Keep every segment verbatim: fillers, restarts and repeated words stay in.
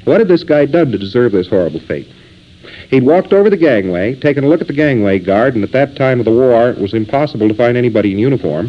What had this guy done to deserve this horrible fate? He'd walked over the gangway, taken a look at the gangway guard, and at that time of the war, it was impossible to find anybody in uniform.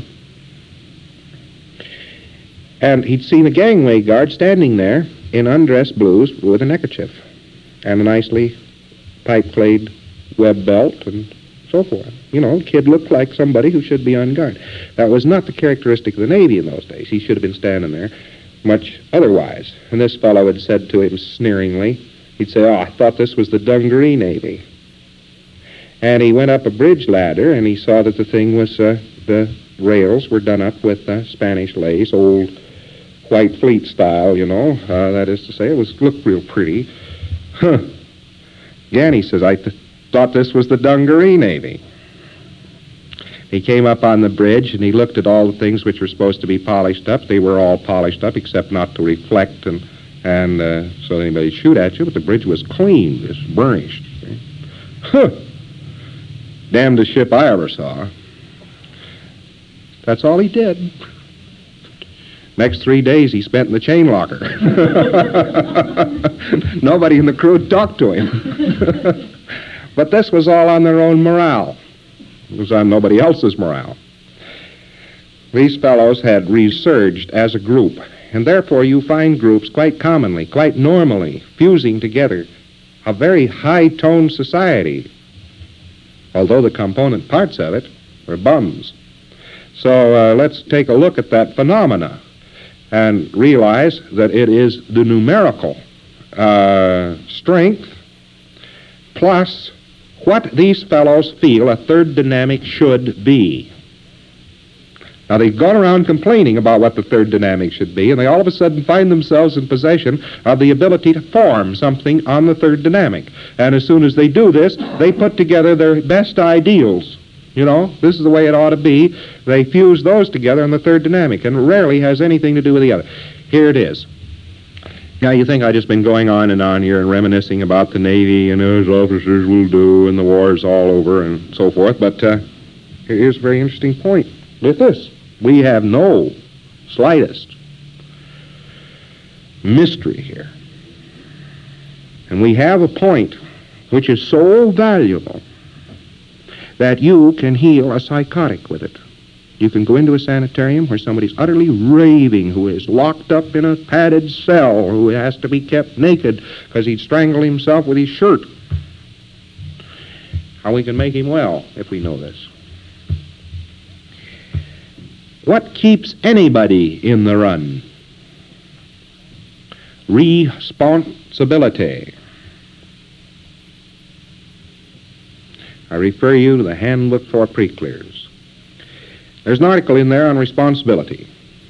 And he'd seen a gangway guard standing there in undress blues with a neckerchief and a nicely pipe-clayed web belt and so forth. You know, the kid looked like somebody who should be on guard. That was not the characteristic of the Navy in those days. He should have been standing there much otherwise. And this fellow had said to him sneeringly, he'd say, "Oh, I thought this was the Dungaree Navy." And he went up a bridge ladder, and he saw that the thing was, uh, the rails were done up with uh, Spanish lace, old White Fleet style, you know. Uh, that is to say, it was looked real pretty. Huh. Again, he says, I th- thought this was the Dungaree Navy. He came up on the bridge, and he looked at all the things which were supposed to be polished up. They were all polished up, except not to reflect and and uh, so anybody would shoot at you, but the bridge was clean, just burnished. See? Huh! Damnedest ship I ever saw. That's all he did. Next three days he spent in the chain locker. Nobody in the crew talked to him. But this was all on their own morale. It was on nobody else's morale. These fellows had resurged as a group, and therefore you find groups quite commonly, quite normally, fusing together a very high-toned society, although the component parts of it were bums. So uh, let's take a look at that phenomena and realize that it is the numerical uh, strength plus what these fellows feel a third dynamic should be. Now, they've gone around complaining about what the third dynamic should be, and they all of a sudden find themselves in possession of the ability to form something on the third dynamic. And as soon as they do this, they put together their best ideals. You know, this is the way it ought to be. They fuse those together in the third dynamic, and rarely has anything to do with the other. Here it is. Now, you think I've just been going on and on here and reminiscing about the Navy and as officers will do, and the war's all over and so forth, but uh, here's a very interesting point. With this, we have no slightest mystery here. And we have a point which is so valuable that you can heal a psychotic with it. You can go into a sanitarium where somebody's utterly raving, who is locked up in a padded cell, who has to be kept naked because he'd strangle himself with his shirt. How we can make him well if we know this. What keeps anybody in the run? Responsibility. I refer you to the Handbook for Pre-Clears. There's an article in there on responsibility.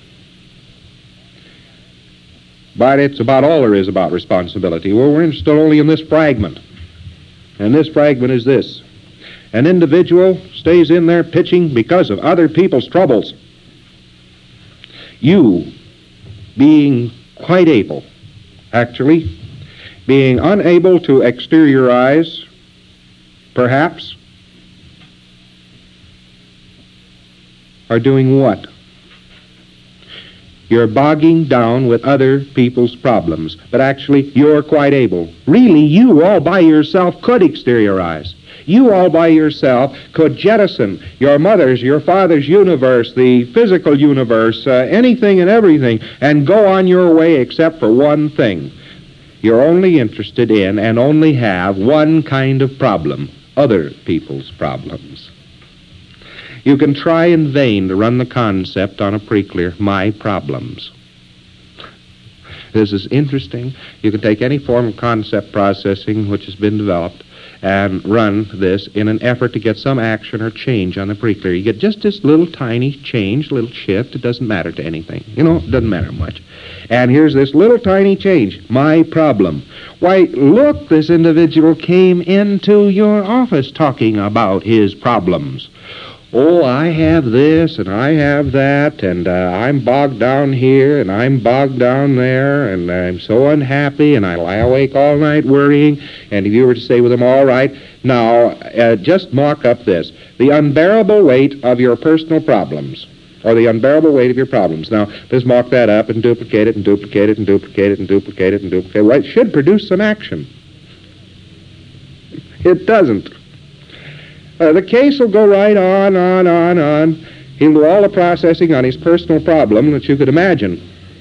But it's about all there is about responsibility. Well, we're interested only in this fragment. And this fragment is this. An individual stays in there pitching because of other people's troubles. You, being quite able, actually, being unable to exteriorize, perhaps, are doing what? You're bogging down with other people's problems, but actually you're quite able. Really, you all by yourself could exteriorize. You all by yourself could jettison your mother's, your father's universe, the physical universe, uh, anything and everything, and go on your way except for one thing. You're only interested in and only have one kind of problem, other people's problems. You can try in vain to run the concept on a pre-clear, my problems. This is interesting. You can take any form of concept processing which has been developed and run this in an effort to get some action or change on the pre-clear. You get just this little tiny change, little shift. It doesn't matter to anything. You know, it doesn't matter much. And here's this little tiny change, my problem. Why, look, this individual came into your office talking about his problems. Oh, I have this, and I have that, and uh, I'm bogged down here, and I'm bogged down there, and I'm so unhappy, and I lie awake all night worrying. And if you were to say with him, all right, now, uh, just mark up this, the unbearable weight of your personal problems. or the unbearable weight of your problems. Now, let's mark that up and duplicate it and duplicate it and duplicate it and duplicate it and duplicate it. Well, it should produce some action. It doesn't. Uh, the case will go right on, on, on, on. He'll do all the processing on his personal problem that you could imagine.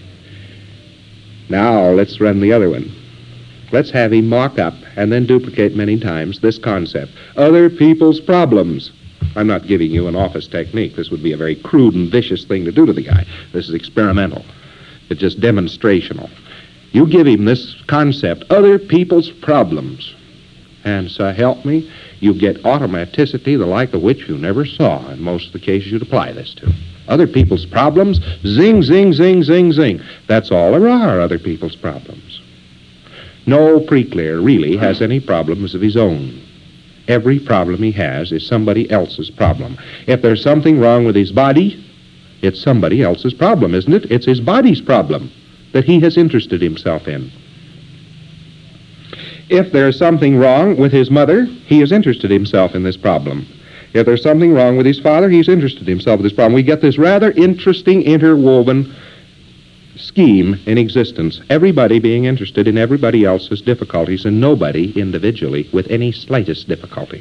Now, let's run the other one. Let's have him mock up and then duplicate many times this concept. Other people's problems. I'm not giving you an office technique. This would be a very crude and vicious thing to do to the guy. This is experimental. It's just demonstrational. You give him this concept, other people's problems. And so help me, you get automaticity the like of which you never saw in most of the cases you'd apply this to. Other people's problems, zing, zing, zing, zing, zing. That's all there are, other people's problems. No pre-clear really has any problems of his own. Every problem he has is somebody else's problem. If there's something wrong with his body, it's somebody else's problem, isn't it? It's his body's problem that he has interested himself in. If there's something wrong with his mother, he has interested himself in this problem. If there's something wrong with his father, he's interested himself in this problem. We get this rather interesting interwoven scheme in existence, everybody being interested in everybody else's difficulties and nobody individually with any slightest difficulty.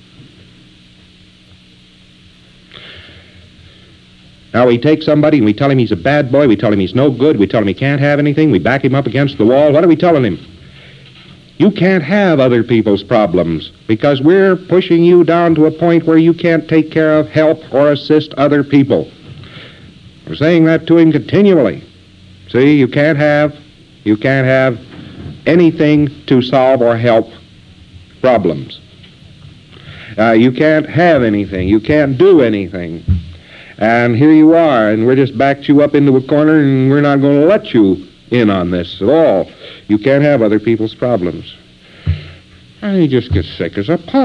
Now we take somebody and we tell him he's a bad boy, we tell him he's no good, we tell him he can't have anything, we back him up against the wall. What are we telling him? You can't have other people's problems because we're pushing you down to a point where you can't take care of, help, or assist other people. We're saying that to him continually. See, you can't have, you can't have anything to solve or help problems. Uh, you can't have anything. You can't do anything. And here you are, and we're just backed you up into a corner, and we're not going to let you in on this at all. You can't have other people's problems. And he just gets sick as a pup.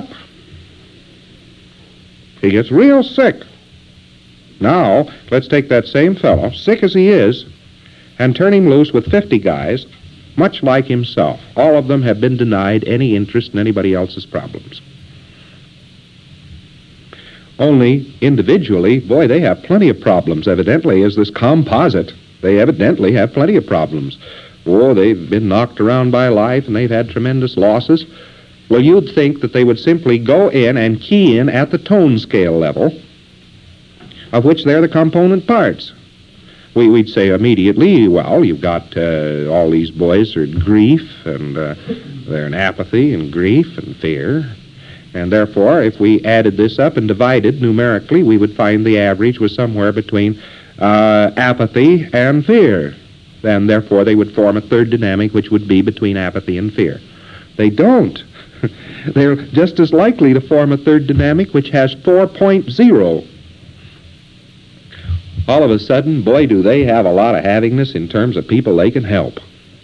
He gets real sick. Now, let's take that same fellow, sick as he is, and turn him loose with fifty guys, much like himself. All of them have been denied any interest in anybody else's problems. Only individually, boy, they have plenty of problems, evidently, as this composite. They evidently have plenty of problems. Oh, they've been knocked around by life, and they've had tremendous losses. Well, you'd think that they would simply go in and key in at the tone scale level, of which they're the component parts. We, we'd say immediately, well, you've got uh, all these boys are in grief, and uh, they're in apathy and grief and fear. And therefore, if we added this up and divided numerically, we would find the average was somewhere between uh, apathy and fear. And therefore, they would form a third dynamic, which would be between apathy and fear. They don't. They're just as likely to form a third dynamic, which has four point oh. All of a sudden, boy, do they have a lot of havingness in terms of people they can help.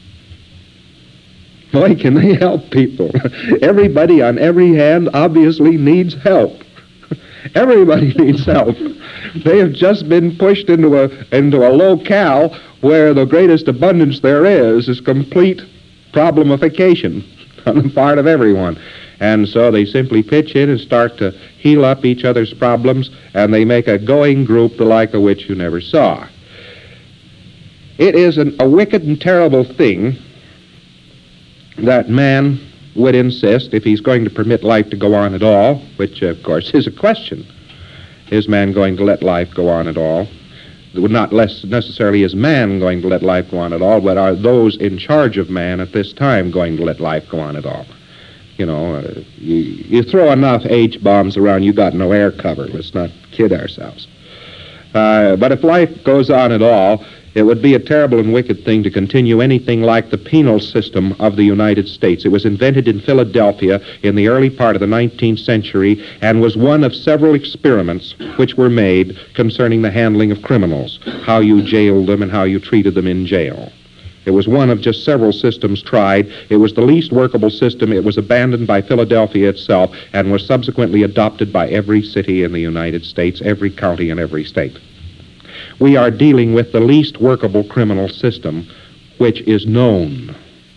Boy, can they help people. Everybody on every hand obviously needs help. Everybody needs help. They have just been pushed into a into a locale where the greatest abundance there is is complete problemification on the part of everyone. And so they simply pitch in and start to heal up each other's problems, and they make a going group the like of which you never saw. It is an, a wicked and terrible thing that man would insist, if he's going to permit life to go on at all, which, of course, is a question. Is man going to let life go on at all? Not less necessarily is man going to let life go on at all, but are those in charge of man at this time going to let life go on at all? You know, uh, you, you throw enough H-bombs around, you got no air cover. Let's not kid ourselves. Uh, but if life goes on at all, it would be a terrible and wicked thing to continue anything like the penal system of the United States. It was invented in Philadelphia in the early part of the nineteenth century and was one of several experiments which were made concerning the handling of criminals, how you jailed them and how you treated them in jail. It was one of just several systems tried. It was the least workable system. It was abandoned by Philadelphia itself and was subsequently adopted by every city in the United States, every county in every state. We are dealing with the least workable criminal system which is known.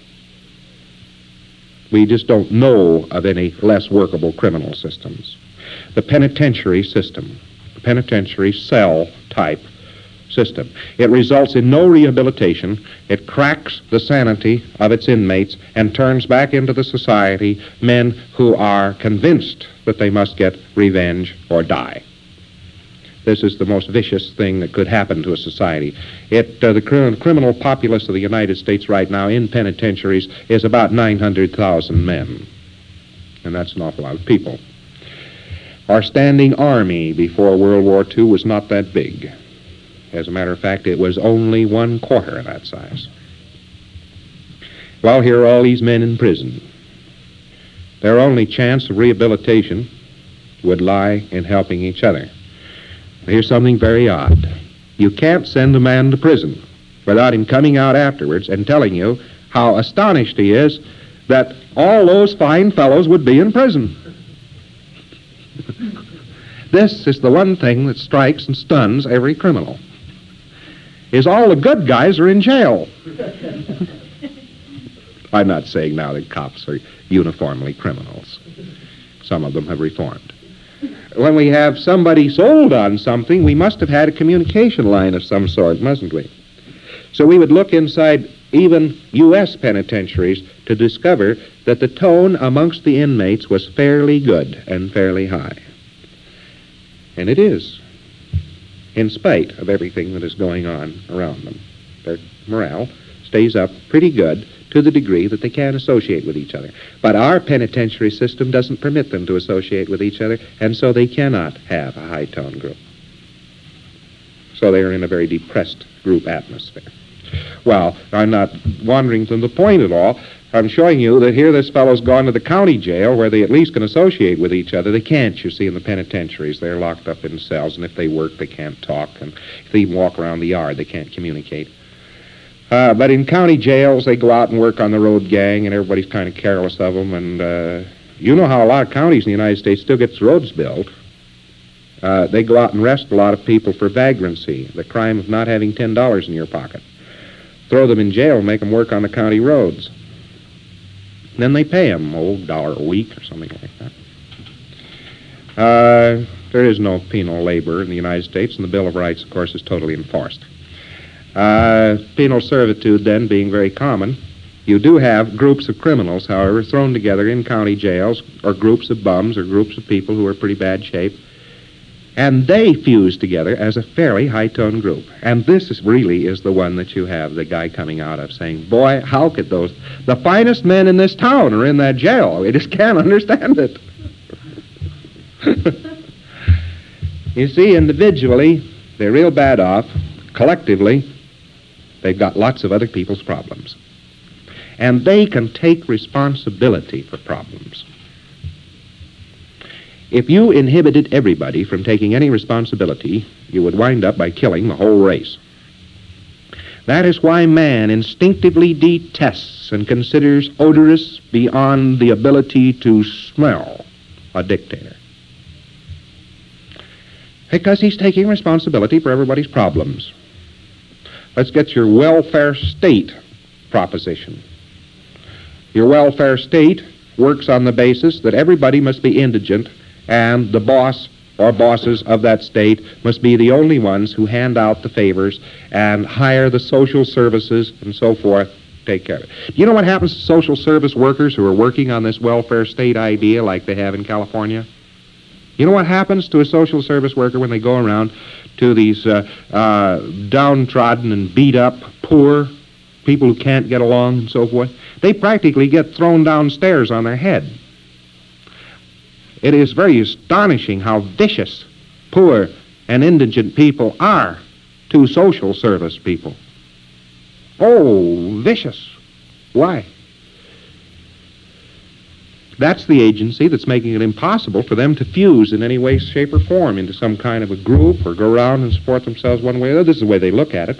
We just don't know of any less workable criminal systems. The penitentiary system, the penitentiary cell type system. It results in no rehabilitation. It cracks the sanity of its inmates and turns back into the society men who are convinced that they must get revenge or die. This is the most vicious thing that could happen to a society. It, uh, the cr- criminal populace of the United States right now in penitentiaries is about nine hundred thousand men. And that's an awful lot of people. Our standing army before World War Two was not that big. As a matter of fact, it was only one quarter of that size. Well, here are all these men in prison. Their only chance of rehabilitation would lie in helping each other. Here's something very odd. You can't send a man to prison without him coming out afterwards and telling you how astonished he is that all those fine fellows would be in prison. This is the one thing that strikes and stuns every criminal, is all the good guys are in jail. I'm not saying now that cops are uniformly criminals. Some of them have reformed. When we have somebody sold on something, we must have had a communication line of some sort, mustn't we? So we would look inside even U S penitentiaries to discover that the tone amongst the inmates was fairly good and fairly high. And it is, in spite of everything that is going on around them. Their morale stays up pretty good to the degree that they can associate with each other. But our penitentiary system doesn't permit them to associate with each other, and so they cannot have a high-tone group. So they are in a very depressed group atmosphere. Well, I'm not wandering from the point at all. I'm showing you that here this fellow's gone to the county jail where they at least can associate with each other. They can't, you see, in the penitentiaries. They're locked up in cells, and if they work, they can't talk. And if they walk around the yard, they can't communicate. Uh, but in county jails, they go out and work on the road gang, and everybody's kind of careless of them. And uh, you know how a lot of counties in the United States still gets roads built. Uh, they go out and arrest a lot of people for vagrancy, the crime of not having ten dollars in your pocket. Throw them in jail and make them work on the county roads. Then they pay them, oh, a dollar a week or something like that. Uh, there is no penal labor in the United States, and the Bill of Rights, of course, is totally enforced. Uh, penal servitude, then, being very common, you do have groups of criminals, however, thrown together in county jails, or groups of bums, or groups of people who are in pretty bad shape, and they fuse together as a fairly high-tone group. And this is really is the one that you have the guy coming out of saying, boy, how could those, the finest men in this town are in that jail. We just can't understand it. You see, individually, they're real bad off. Collectively, they've got lots of other people's problems. And they can take responsibility for problems. If you inhibited everybody from taking any responsibility, you would wind up by killing the whole race. That is why man instinctively detests and considers odorous beyond the ability to smell a dictator. Because he's taking responsibility for everybody's problems. Let's get your welfare state proposition. Your welfare state works on the basis that everybody must be indigent, and the boss or bosses of that state must be the only ones who hand out the favors and hire the social services and so forth, take care of it. Do you know what happens to social service workers who are working on this welfare state idea like they have in California? You know what happens to a social service worker when they go around to these uh, uh, downtrodden and beat-up, poor people who can't get along and so forth? They practically get thrown downstairs on their head. It is very astonishing how vicious poor and indigent people are to social service people. Oh, vicious. Why? That's the agency that's making it impossible for them to fuse in any way, shape, or form into some kind of a group or go around and support themselves one way or the other. This is the way they look at it.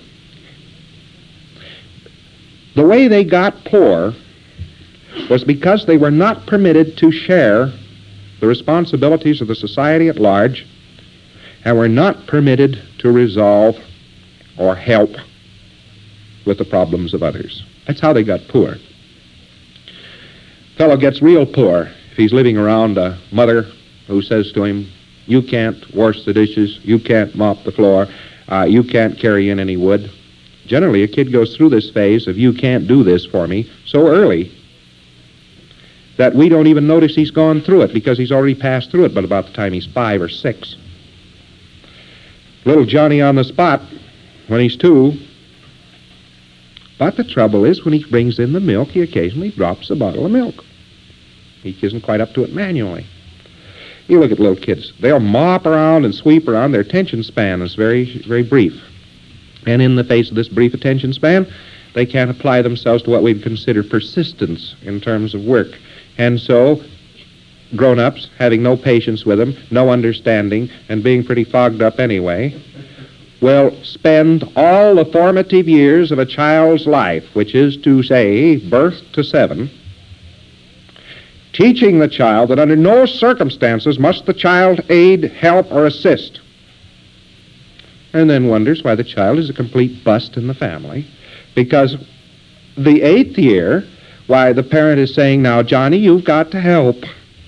The way they got poor was because they were not permitted to share the responsibilities of the society at large and were not permitted to resolve or help with the problems of others. That's how they got poor. Fellow gets real poor if he's living around a mother who says to him, you can't wash the dishes, you can't mop the floor, uh, you can't carry in any wood. Generally, a kid goes through this phase of you can't do this for me so early that we don't even notice he's gone through it because he's already passed through it by about the time he's five or six. Little Johnny on the spot when he's two. But the trouble is, when he brings in the milk, he occasionally drops a bottle of milk. He isn't quite up to it manually. You look at little kids. They'll mop around and sweep around. Their attention span is very, very brief. And in the face of this brief attention span, they can't apply themselves to what we'd consider persistence in terms of work. And so, grown-ups, having no patience with them, no understanding, and being pretty fogged up anyway, will spend all the formative years of a child's life, which is to say, birth to seven, teaching the child that under no circumstances must the child aid, help, or assist. And then wonders why the child is a complete bust in the family, because the eighth year, why, the parent is saying, now, Johnny, you've got to help.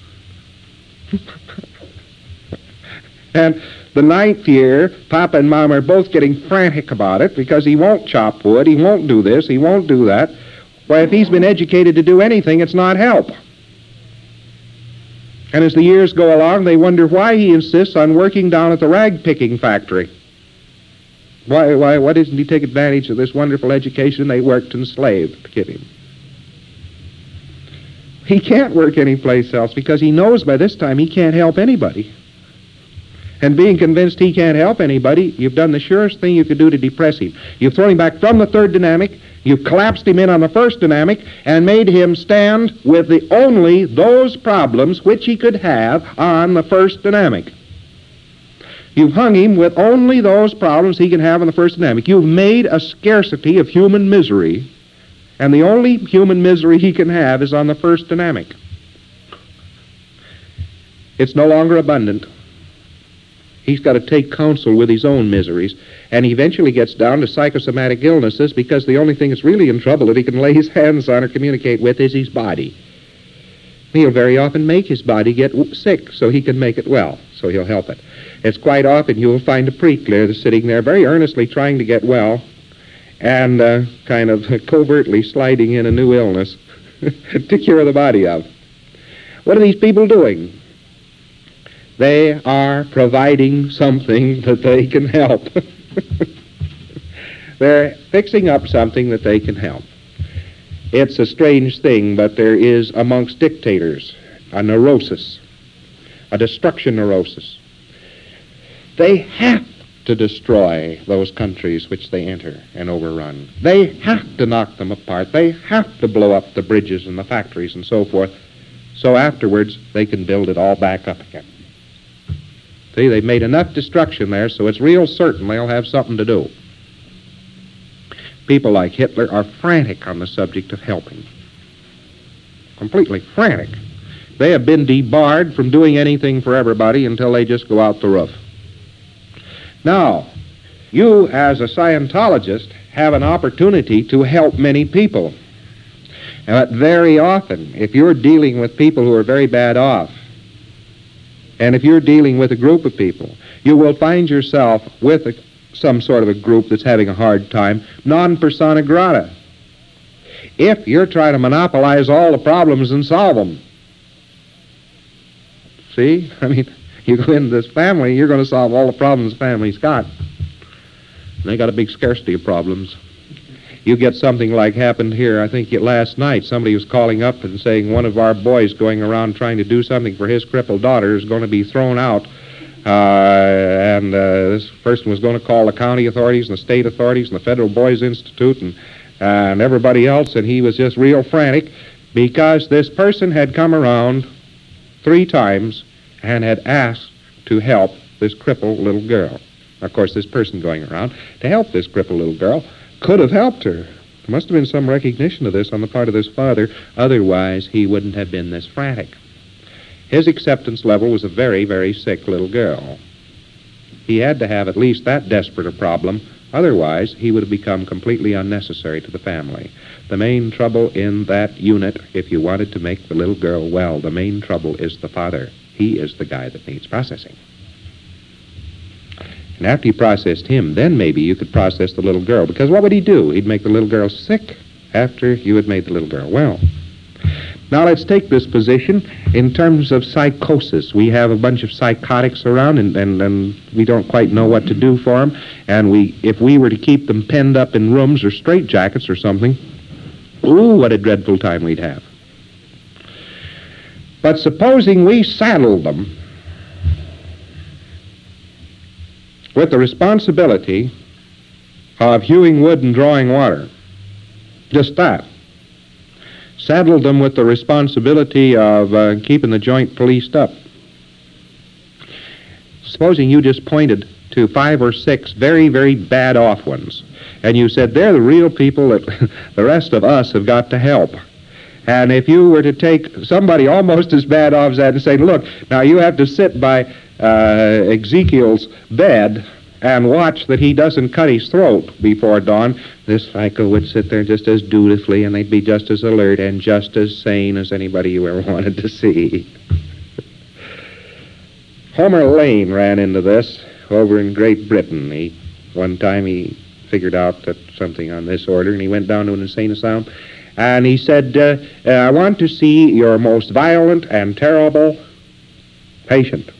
And the ninth year, Papa and Mom are both getting frantic about it because he won't chop wood, he won't do this, he won't do that. Why, if he's been educated to do anything, it's not help. And as the years go along, they wonder why he insists on working down at the rag-picking factory. Why, why, why doesn't he take advantage of this wonderful education they worked and slaved to give him? He can't work anyplace else because he knows by this time he can't help anybody. And being convinced he can't help anybody, you've done the surest thing you could do to depress him. You've thrown him back from the third dynamic, you've collapsed him in on the first dynamic, and made him stand with the only those problems which he could have on the first dynamic. You've hung him with only those problems he can have on the first dynamic. You've made a scarcity of human misery, and the only human misery he can have is on the first dynamic. It's no longer abundant. He's got to take counsel with his own miseries, and he eventually gets down to psychosomatic illnesses because the only thing that's really in trouble that he can lay his hands on or communicate with is his body. He'll very often make his body get sick so he can make it well, so he'll help it. It's quite often you'll find a pre-clear that's sitting there very earnestly trying to get well and uh, kind of covertly sliding in a new illness to cure the body of. What are these people doing? They are providing something that they can help. They're fixing up something that they can help. It's a strange thing, but there is amongst dictators a neurosis, a destruction neurosis. They have to destroy those countries which they enter and overrun. They have to knock them apart. They have to blow up the bridges and the factories and so forth, so afterwards they can build it all back up again. See, they've made enough destruction there, so it's real certain they'll have something to do. People like Hitler are frantic on the subject of helping. Completely frantic. They have been debarred from doing anything for everybody until they just go out the roof. Now, you as a Scientologist have an opportunity to help many people. But very often, if you're dealing with people who are very bad off, and if you're dealing with a group of people, you will find yourself with a, some sort of a group that's having a hard time, non persona grata. If you're trying to monopolize all the problems and solve them. See? I mean, you go into this family, you're going to solve all the problems the family's got. And they got a big scarcity of problems. You get something like happened here, I think last night. Somebody was calling up and saying one of our boys going around trying to do something for his crippled daughter is going to be thrown out. Uh, and uh, this person was going to call the county authorities and the state authorities and the Federal Boys Institute and, uh, and everybody else, and he was just real frantic because this person had come around three times and had asked to help this crippled little girl. Of course, this person going around to help this crippled little girl could have helped her. There must have been some recognition of this on the part of this father. Otherwise, he wouldn't have been this frantic. His acceptance level was a very, very sick little girl. He had to have at least that desperate a problem. Otherwise, he would have become completely unnecessary to the family. The main trouble in that unit, if you wanted to make the little girl well, the main trouble is the father. He is the guy that needs processing. And after you processed him, then maybe you could process the little girl. Because what would he do? He'd make the little girl sick after you had made the little girl well. Now let's take this position in terms of psychosis. We have a bunch of psychotics around, and, and, and we don't quite know what to do for them. And we, if we were to keep them penned up in rooms or straitjackets or something, ooh, what a dreadful time we'd have. But supposing we saddled them with the responsibility of hewing wood and drawing water, just that. Saddled them with the responsibility of uh, keeping the joint policed up. Supposing you just pointed to five or six very, very bad off ones, and you said, they're the real people that the rest of us have got to help. And if you were to take somebody almost as bad off as that and say, look, now you have to sit by uh, Ezekiel's bed and watch that he doesn't cut his throat before dawn, this psycho would sit there just as dutifully, and they'd be just as alert and just as sane as anybody you ever wanted to see. Homer Lane ran into this over in Great Britain. He, one time he figured out that something on this order, and he went down to an insane asylum, and he said, uh, uh, I want to see your most violent and terrible patient.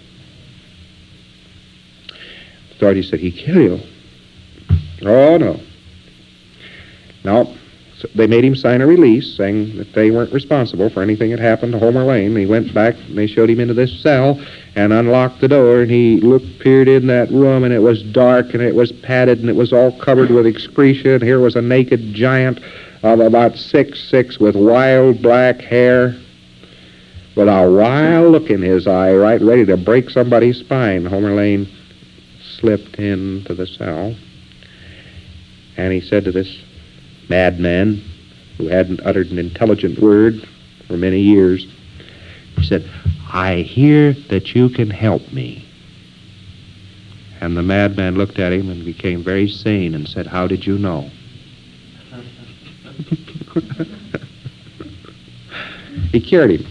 The authority said, he kill you? Oh, no. No. So they made him sign a release saying that they weren't responsible for anything that happened to Homer Lane. He went back, and they showed him into this cell and unlocked the door, and he looked, peered in that room, and it was dark, and it was padded, and it was all covered with excretion. And here was a naked giant of about six six with wild black hair, with a wild look in his eye, right ready to break somebody's spine. Homer Lane slipped into the cell, and he said to this madman, who hadn't uttered an intelligent word for many years, he said, I hear that you can help me. And the madman looked at him and became very sane and said, how did you know? He cured him.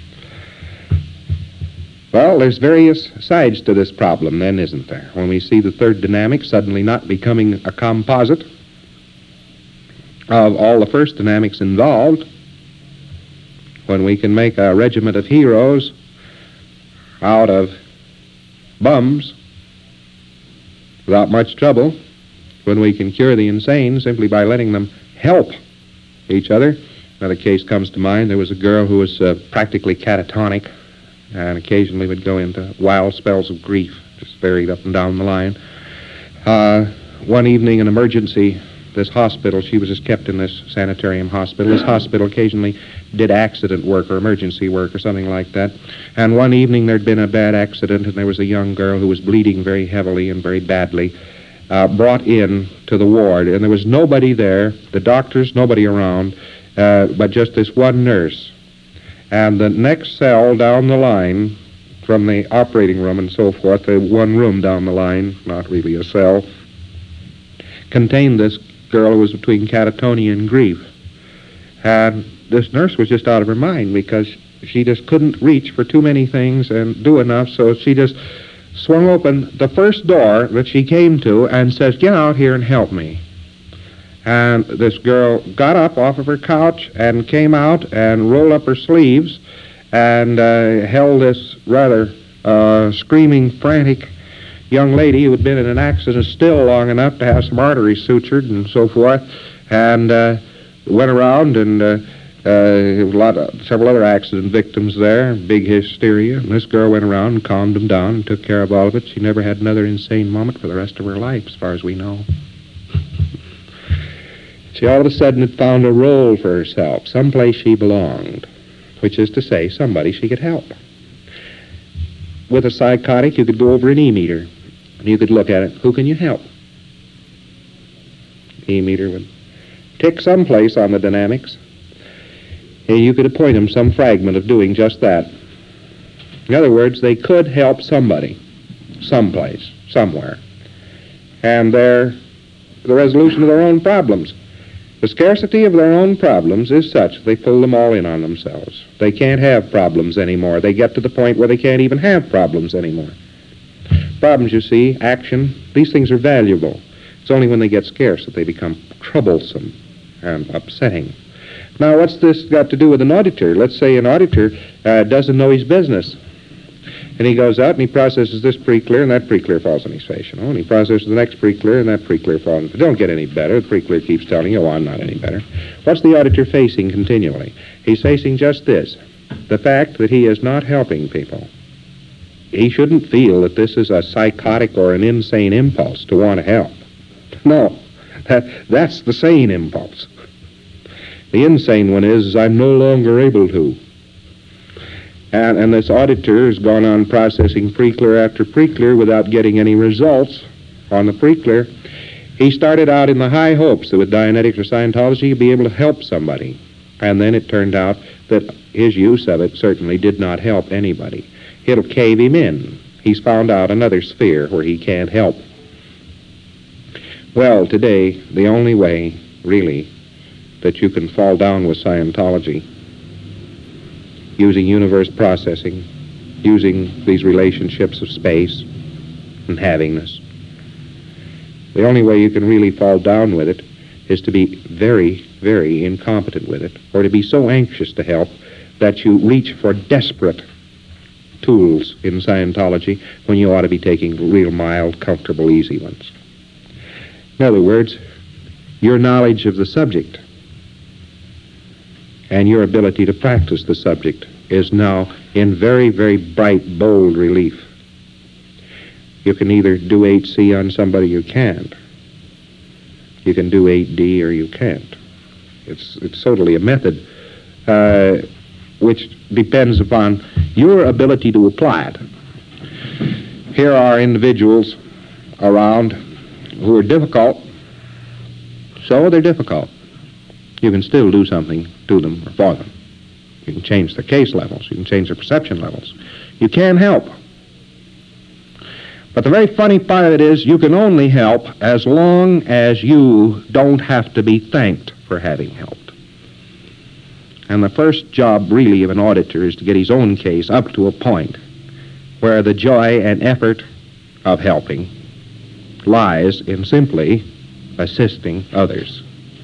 Well, there's various sides to this problem then, isn't there? When we see the third dynamic suddenly not becoming a composite of all the first dynamics involved, when we can make a regiment of heroes out of bums without much trouble, when we can cure the insane simply by letting them help each other. Another case comes to mind. There was a girl who was uh, practically catatonic and occasionally would go into wild spells of grief, just varied up and down the line. Uh, one evening, an emergency, this hospital, she was just kept in this sanitarium hospital. This hospital occasionally did accident work or emergency work or something like that. And one evening there'd been a bad accident, and there was a young girl who was bleeding very heavily and very badly, uh, brought in to the ward. And there was nobody there, the doctors, nobody around, uh, but just this one nurse. And the next cell down the line, from the operating room and so forth, the one room down the line, not really a cell, contained this girl who was between catatonia and grief. And this nurse was just out of her mind because she just couldn't reach for too many things and do enough, so she just swung open the first door that she came to and says, get out here and help me. And this girl got up off of her couch and came out and rolled up her sleeves and uh, held this rather uh, screaming, frantic young lady who had been in an accident still long enough to have some arteries sutured and so forth, and uh, went around, and uh, uh, there was a lot of, several other accident victims there, big hysteria, and this girl went around and calmed them down and took care of all of it. She never had another insane moment for the rest of her life, as far as we know. She all of a sudden had found a role for herself, someplace she belonged, which is to say, somebody she could help. With a psychotic, you could go over an E-meter, and you could look at it. Who can you help? E-meter would tick someplace on the dynamics, and you could appoint them some fragment of doing just that. In other words, they could help somebody, someplace, somewhere, and their the resolution of their own problems. The scarcity of their own problems is such they pull them all in on themselves. They can't have problems anymore. They get to the point where they can't even have problems anymore. Problems, you see, action, these things are valuable. It's only when they get scarce that they become troublesome and upsetting. Now, what's this got to do with an auditor? Let's say an auditor uh, doesn't know his business. And he goes out and he processes this pre-clear, and that pre-clear falls on his face, you know, and he processes the next pre-clear, and that pre-clear falls. It don't get any better. The pre-clear keeps telling you, oh, I'm not any better. What's the auditor facing continually? He's facing just this, the fact that he is not helping people. He shouldn't feel that this is a psychotic or an insane impulse to want to help. No, that, that's the sane impulse. The insane one is, is I'm no longer able to. And, and this auditor has gone on processing pre-clear after pre-clear without getting any results on the pre-clear. He started out in the high hopes that with Dianetics or Scientology he'd be able to help somebody. And then it turned out that his use of it certainly did not help anybody. It'll cave him in. He's found out another sphere where he can't help. Well, today, the only way, really, that you can fall down with Scientology, using universe processing, using these relationships of space and havingness, the only way you can really fall down with it is to be very, very incompetent with it, or to be so anxious to help that you reach for desperate tools in Scientology when you ought to be taking real mild, comfortable, easy ones. In other words, your knowledge of the subject and your ability to practice the subject is now in very, very bright, bold relief. You can either do eight C on somebody or you can't. You can do eight D or you can't. It's, it's totally a method uh, which depends upon your ability to apply it. Here are individuals around who are difficult, so they're difficult. You can still do something to them or for them. You can change their case levels. You can change their perception levels. You can help. But the very funny part of it is you can only help as long as you don't have to be thanked for having helped. And the first job, really, of an auditor is to get his own case up to a point where the joy and effort of helping lies in simply assisting others.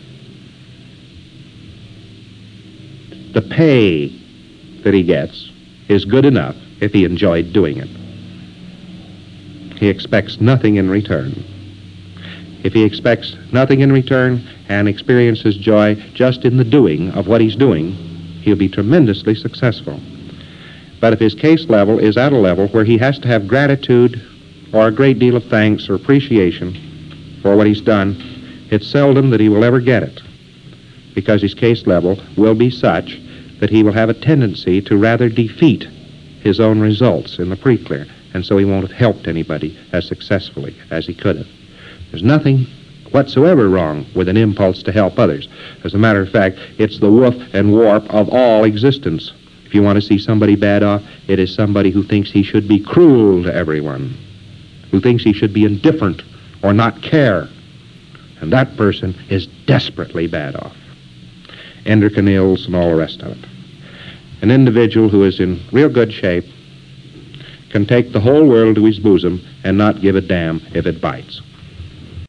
The pay that he gets is good enough if he enjoyed doing it. He expects nothing in return. If he expects nothing in return and experiences joy just in the doing of what he's doing, he'll be tremendously successful. But if his case level is at a level where he has to have gratitude or a great deal of thanks or appreciation for what he's done, it's seldom that he will ever get it, because his case level will be such that he will have a tendency to rather defeat his own results in the pre-clear, and so he won't have helped anybody as successfully as he could have. There's nothing whatsoever wrong with an impulse to help others. As a matter of fact, it's the woof and warp of all existence. If you want to see somebody bad off, it is somebody who thinks he should be cruel to everyone, who thinks he should be indifferent or not care. And that person is desperately bad off. Endocrine ills and all the rest of it. An individual who is in real good shape can take the whole world to his bosom and not give a damn if it bites.